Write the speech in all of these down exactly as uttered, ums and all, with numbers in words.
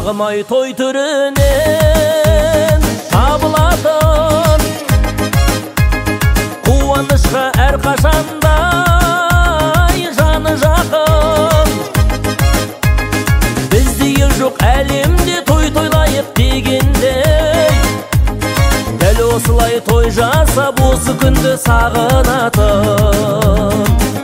сағымай той түрінен табылатын қуанышқа әр қашандай жаны жақын. Бізде жоқ әлемде той тойлайық дегендей, дәл осылай той жасап осы күнді сағынатын.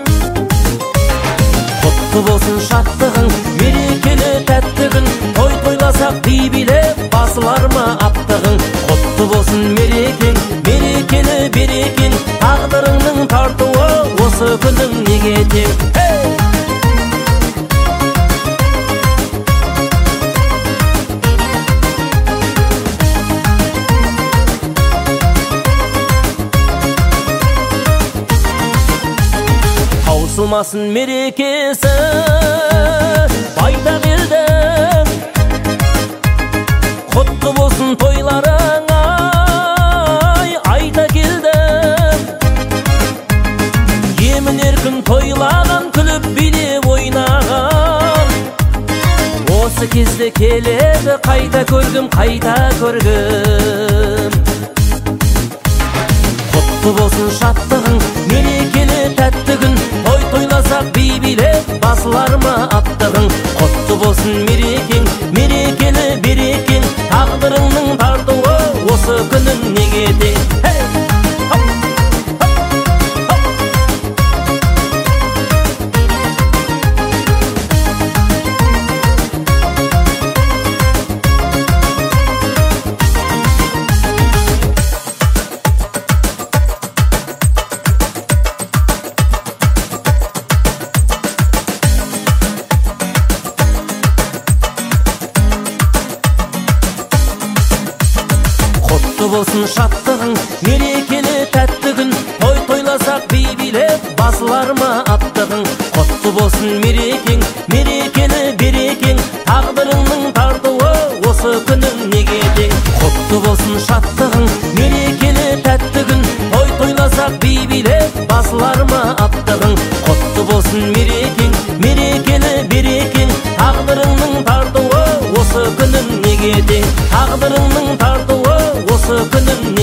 Құтты болсын шаттығың, мерекелі тәтті күн, той тойласақ би билеп басылар ма аптығың. Құтты болсын мерекең, мерекелі берекең, тағдырыңның тартуы осы күнің неге тең. Таусылмасын мерекесі байтақ елдің, құтты болсын тойларың, ай айта келдім. Емін еркін тойлаған, күліп билеп ойнаған, осы кезде келеді қайта көргім, қайта көргім. Құтты болсын шаттығың, мерекелі тәтті күн, той тойласақ би билеп басылар ма аптығың. Құтты болсын мерекең, мерекелі берекең, тағдырыңның тартуы осы күнің неге тең. Құтты болсын шаттығың, мерекелі тәтті күн, той тойласақ би билеп басылар ма аптығың. Құтты болсын мерекең, мерекелі берекең, тағдырыңның тартуы осы күнің неге тең. Құтты болсын шаттығың, мерекелі тәтті күн, той тойласақ би билеп басылар ма аптығың. Құтты болсын мерекең, мерекелі берекең, тағдырыңның тартуы осы күнің неге тең. Тағдырыңның тартуы осы күнің